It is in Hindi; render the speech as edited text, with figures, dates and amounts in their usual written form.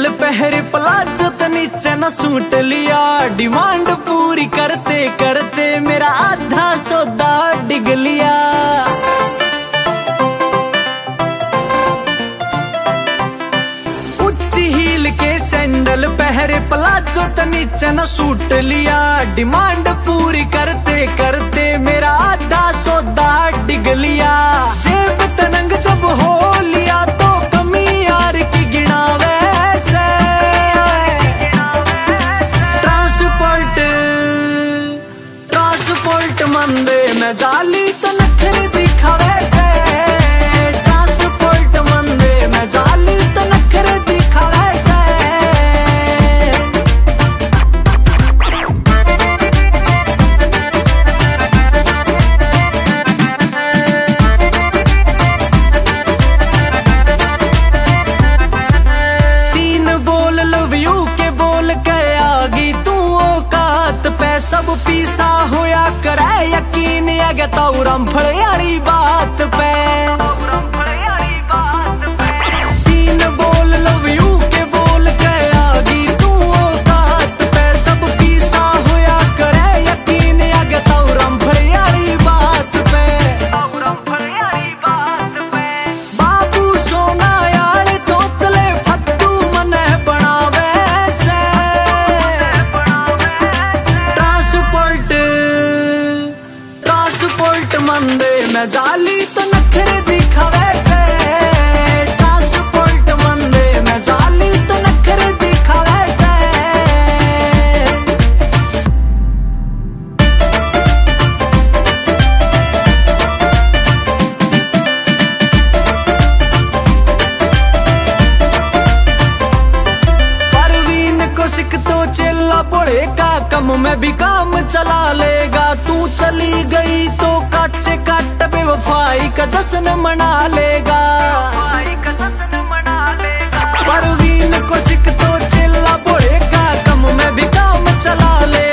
पहरे प्लाजो तो नीचे न सूट लिया। डिमांड पूरी करते करते मेरा आधा सौदा डिग लिया। उच्ची हील के सैंडल पहरे प्लाजो तो नीचे न सूट लिया। डिमांड पूरी करते करते मेरा आधा सौदा डिग लिया। जेब तनंग जब हो लिया तो कमी यार की गिना वैसे। ट्रांसपोर्ट मंदे में जाली तो नखरे दिखा वैसे। ट्रांसपोर्ट मंदे में जाली तो नखरे दिखा वैसे। सब पीसा होया करे यकीन अगे तौरम फड़ियारी बात पे। तीन बोल लव यू के बोल के आगी तू औकात पे। सब पीसा होया करे यकीन अगे तौरम फड़ियारी बात पे। बाबू सोना यार तो चले फत्तू मने बनावे से। ट्रांसपोर्ट मंदे में जाली तो नखरे दिखा वैसे। ट्रांसपोर्ट मंदे में जाली तो नखरे दिखा वैसे। परवीन को सिख तो चेला पड़े का कम में भी काम चला लेगा। तू चली गई तो काचे काट बेवफाई का जश्न मना लेगा। परवीन को सिख तो चिल्ला बोले का कम में भी काम चला ले।